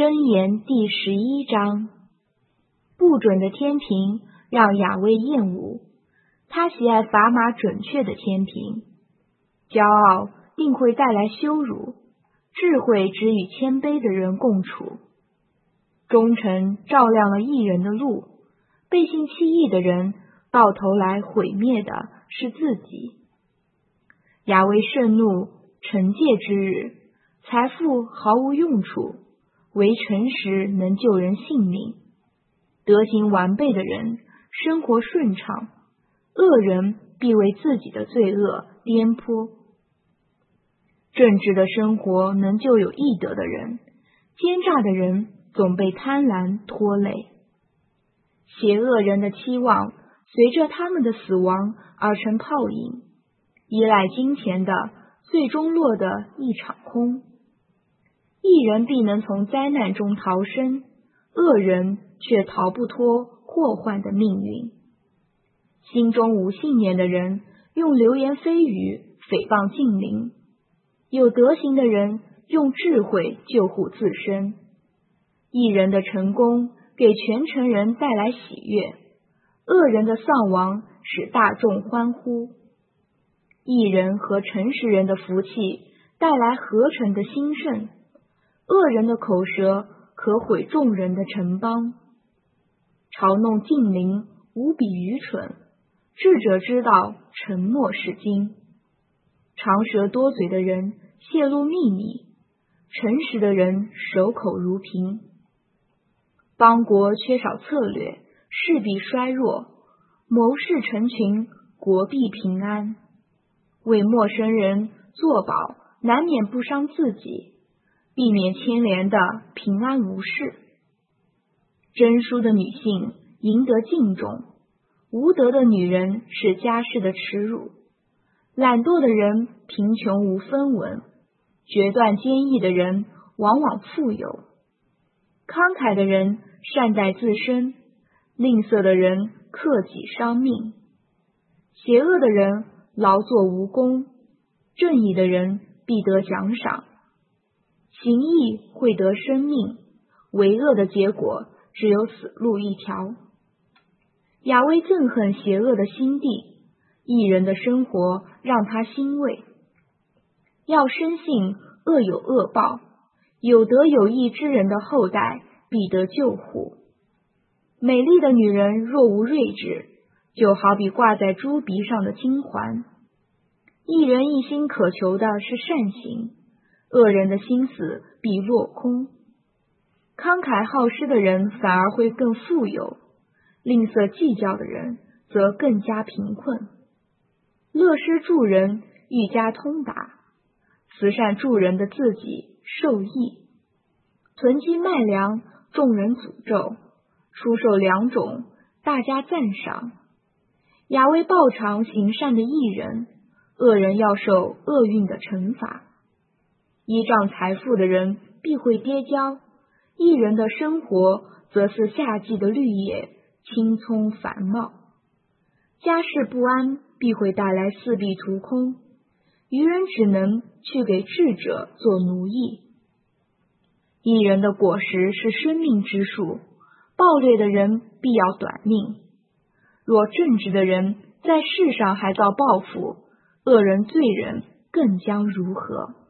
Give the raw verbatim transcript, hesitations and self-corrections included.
箴言第十一章，不准的天平让雅威厌恶，他喜爱砝码准确的天平。骄傲定会带来羞辱，智慧只与谦卑的人共处。忠诚照亮了义人的路，背信弃义的人到头来毁灭的是自己。雅威盛怒，惩戒之日，财富毫无用处，唯诚实能救人性命。德行完备的人生活顺畅，恶人必为自己的罪恶颠簸。正直的生活能救有义德的人，奸诈的人总被贪婪拖累。邪恶人的期望随着他们的死亡而成泡影，依赖金钱的最终落得一场空。义人必能从灾难中逃生，恶人却逃不脱祸患的命运。心中无信念的人用流言蜚语诽谤近邻，有德行的人用智慧救护自身。义人的成功给全城人带来喜悦，恶人的丧亡使大众欢呼。义人和诚实人的福气带来合成的兴盛，恶人的口舌可毁众人的城邦。嘲弄近邻无比愚蠢，智者知道沉默是金。长舌多嘴的人泄露秘密，诚实的人守口如瓶。邦国缺少策略，势必衰弱，谋士成群，国必平安。为陌生人作保，难免不伤自己，避免牵连的平安无事。真淑的女性赢得敬重，无德的女人是家世的耻辱。懒惰的人贫穷无分文，决断坚毅的人往往富有。慷慨的人善待自身，吝啬的人克己伤命。邪恶的人劳作无功，正义的人必得奖赏。行义会得生命，为恶的结果只有死路一条。雅威憎恨邪恶的心地，义人的生活让他欣慰。要深信恶有恶报，有德有义之人的后代必得救护。美丽的女人若无睿智，就好比挂在猪鼻上的金环。一人一心渴求的是善行，恶人的心思必落空。慷慨好施的人反而会更富有，吝啬计较的人则更加贫困。乐施助人愈加通达，慈善助人的自己受益。囤积麦粮，众人诅咒；出售粮种，大家赞赏。雅威报偿行善的义人，恶人要受厄运的惩罚。依仗财富的人必会跌跤，义人的生活则是夏季的绿叶，青葱繁茂。家世不安必会带来四壁图空，愚人只能去给智者做奴役。义人的果实是生命之树，暴虐的人必要短命。若正直的人在世上还遭报复，恶人罪人更将如何？